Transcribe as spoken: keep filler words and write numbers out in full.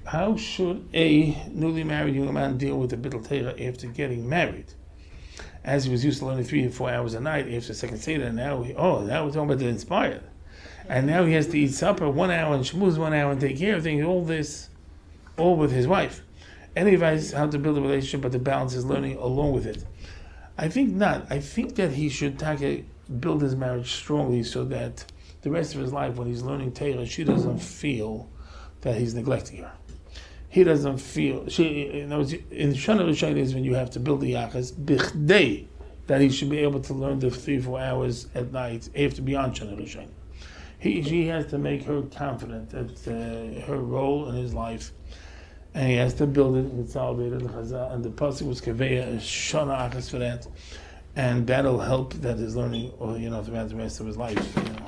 how should a newly married young man deal with the Bittul Torah after getting married? As he was used to learning three or four hours a night after the second Seder, and now he, oh, now we're talking about the inspired. And now he has to eat supper one hour and shmooze one hour and take care of things, all this, all with his wife. Any advice how to build a relationship but to balance his learning along with it? I think not. I think that he should take, build his marriage strongly so that the rest of his life, when he's learning Torah, she doesn't feel that he's neglecting her. He doesn't feel, she, you know, in Shana Rishayna is when you have to build the yachas, bichdei, that he should be able to learn the three, four hours at night after beyond Shana Rishayna. He, she has to make her confident that uh, her role in his life, and he has to build it with Salvador and Chazal, and the pasuk was Kaveya, Shana Achas for that, and that'll help that his learning, or you know, throughout the rest of his life. You know.